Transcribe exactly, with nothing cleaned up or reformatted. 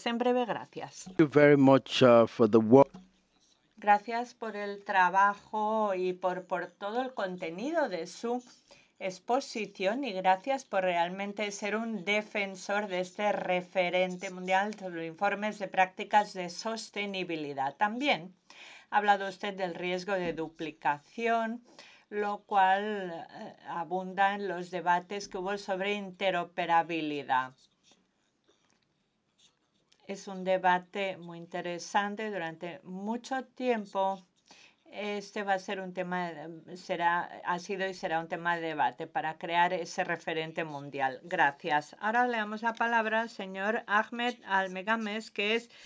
ustedes en breve. Gracias. Thank you very much uh, for the work. Gracias por el trabajo y por, por todo el contenido de su exposición y gracias por realmente ser un defensor de este referente mundial sobre informes de prácticas de sostenibilidad. También ha hablado usted del riesgo de duplicación, lo cual eh, abunda en los debates que hubo sobre interoperabilidad. Es un debate muy interesante durante mucho tiempo. Este va a ser un tema, será, ha sido y será un tema de debate para crear ese referente mundial. Gracias. Ahora le damos la palabra al señor Ahmed Al-Megames, que es